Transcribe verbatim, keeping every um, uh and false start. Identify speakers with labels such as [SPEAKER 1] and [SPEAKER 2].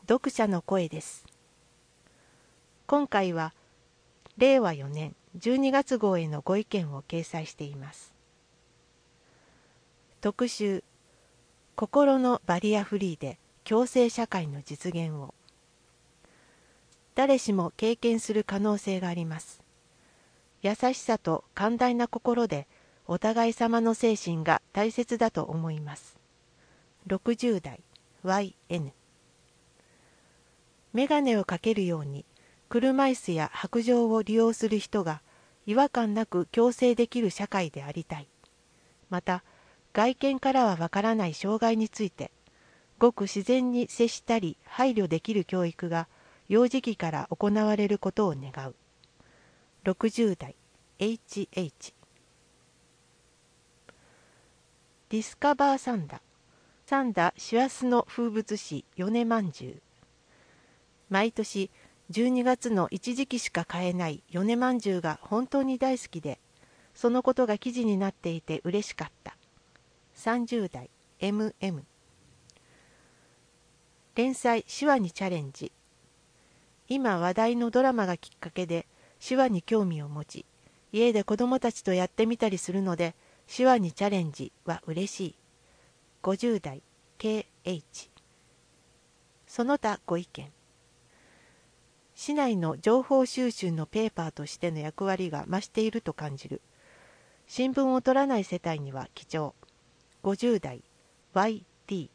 [SPEAKER 1] 読者の声です。今回はれいわよねんじゅうにがつ号へのご意見を掲載しています。特集、心のバリアフリーで共生社会の実現を。誰しも経験する可能性があります。優しさと寛大な心でお互い様の精神が大切だと思います。ろくじゅうだい ワイエヌ。 メガネをかけるように車椅子や白杖を利用する人が違和感なく共生できる社会でありたい。また外見からはわからない障害についてごく自然に接したり配慮できる教育が幼児期から行われることを願う。ろくじゅうだい エイチエイチ。 ディスカバーサンダ。三田師走の風物詩米まんじゅう。毎年じゅうにがつの一時期しか買えない米まんじゅうが本当に大好きで、そのことが記事になっていて嬉しかった。さんじゅうだい エムエム。 連載手話にチャレンジ。今話題のドラマがきっかけで手話に興味を持ち、家で子供たちとやってみたりするので、手話にチャレンジは嬉しい。ごじゅうだい ケーエイチ。 その他ご意見。市内の情報収集のペーパーとしての役割が増していると感じる。新聞を取らない世帯には貴重。ごじゅうだい ワイティー。